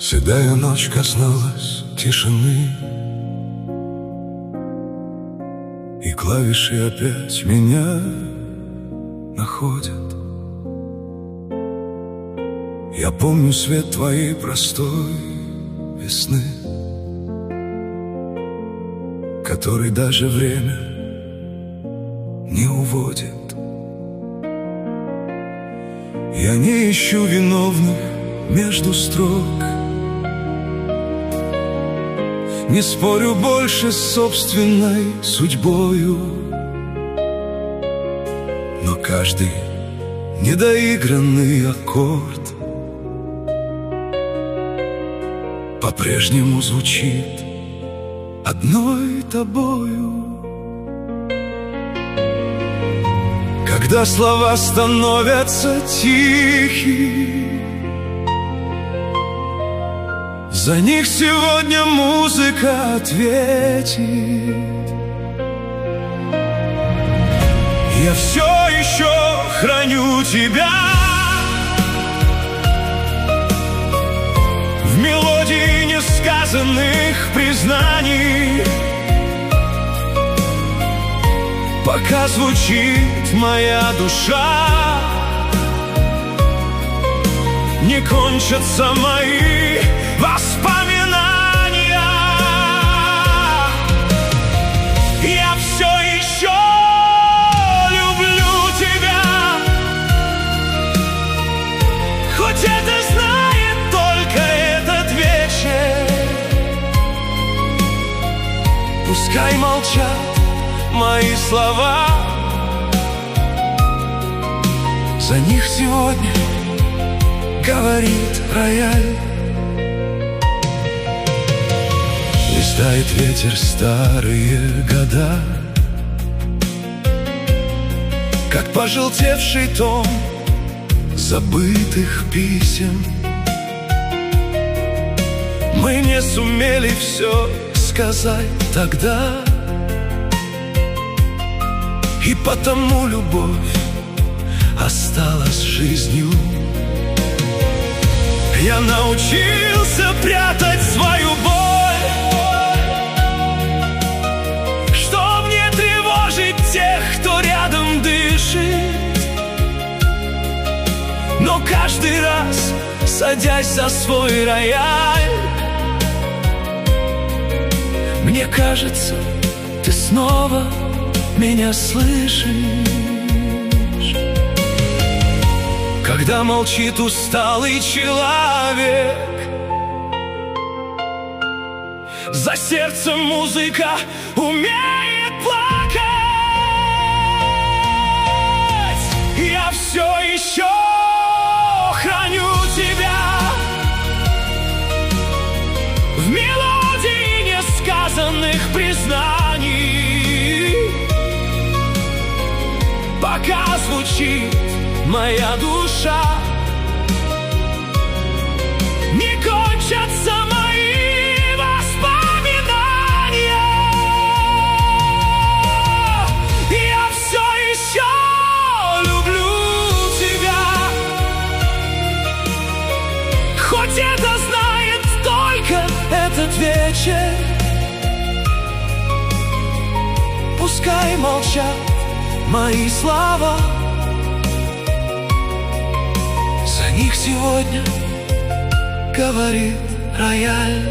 Седая ночь коснулась тишины, и клавиши опять меня находят. Я помню свет твоей простой весны, который даже время не уводит. Я не ищу виновных между строк, не спорю больше с собственной судьбою, но каждый недоигранный аккорд по-прежнему звучит одной тобою. Когда слова становятся тихи, за них сегодня музыка ответит. Я все еще храню тебя в мелодии несказанных признаний, пока звучит моя душа, не кончатся мои воспоминания. Я все еще люблю тебя, хоть это знает только этот вечер. Пускай молчат мои слова, за них сегодня говорит рояль. Листает ветер старые года, как пожелтевший том забытых писем. Мы не сумели все сказать тогда, и потому любовь осталась жизнью. Я научился прятать свою боль, чтоб не тревожить тех, кто рядом дышит. Но каждый раз, садясь за свой рояль, мне кажется, ты снова меня слышишь. Когда молчит усталый человек, за сердцем музыка умеет плакать. Я все еще храню тебя в мелодии несказанных признаний, пока звучит моя душа, не кончатся мои воспоминания. Я все еще люблю тебя, хоть это знает только этот вечер. Пускай молчат мои слова, за них сегодня говорит рояль.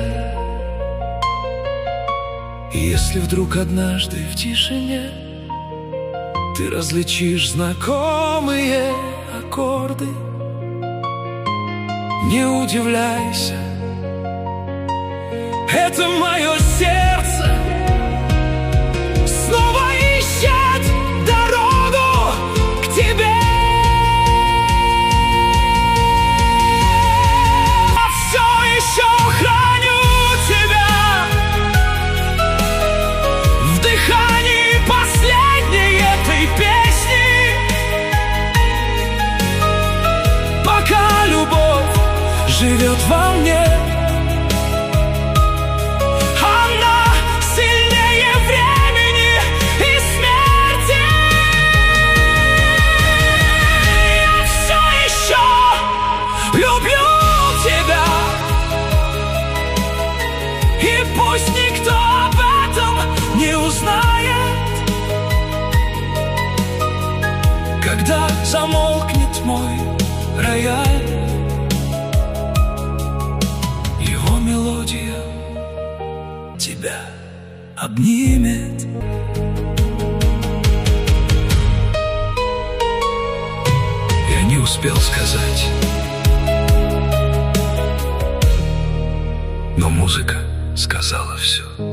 И если вдруг однажды в тишине ты различишь знакомые аккорды, не удивляйся, это мое сердце снова ищет дорогу к тебе. Живет во мне, она когда замолкнет мой рояль, его мелодия тебя обнимет. Я не успел сказать, но музыка сказала все.